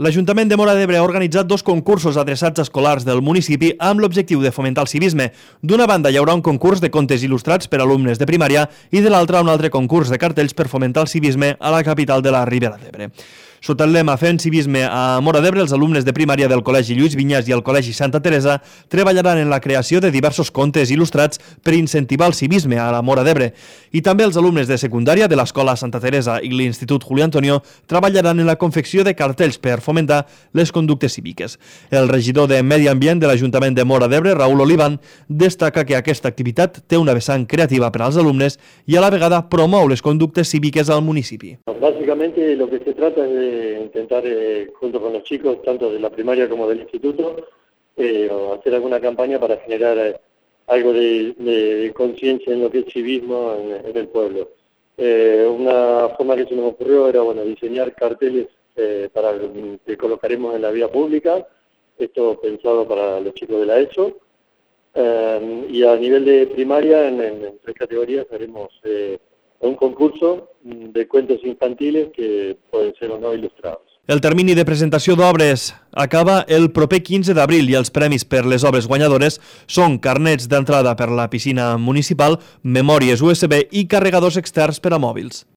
L'Ajuntament de Móra d'Ebre ha organitzat 2 concursos adreçats a escolars del municipi amb l'objectiu de fomentar el civisme. D'una banda hi haurà un concurs de contes il·lustrats per a alumnes de primària i de l'altra un altre concurs de cartells per fomentar el civisme a la capital de la Ribera d'Ebre. Sota el lema Fent civisme a Móra d'Ebre, els alumnes de primària del Col·legi Lluís Vinyas i el Col·legi Santa Teresa treballaran en la creació de diversos contes il·lustrats per incentivar el civisme a la Móra d'Ebre. I també els alumnes de secundària de l'Escola Santa Teresa i l'Institut Julio Antonio treballaran en la confecció de cartells per fomentar les conductes cíviques. El regidor de Medi Ambient de l'Ajuntament de Móra d'Ebre, Raúl Olivan, destaca que aquesta activitat té una vessant creativa per als alumnes i a la vegada promou les conductes cíviques al municipi. Básicamente lo que se trata es de intentar, junto con los chicos, tanto de la primaria como del instituto, hacer alguna campaña para generar algo de conciencia en lo que es civismo en el pueblo. Una forma que se nos ocurrió era diseñar carteles que colocaremos en la vía pública, esto pensado para los chicos de la ESO, y a nivel de primaria, en 3 categorías, haremos un concurso de cuentos infantiles que pueden ser o no ilustrados. El termini de presentació d'obres acaba el proper 15 d'abril i els premis per les obres guanyadores són carnets d'entrada per la piscina municipal, memòries USB i carregadors externs per a mòbils.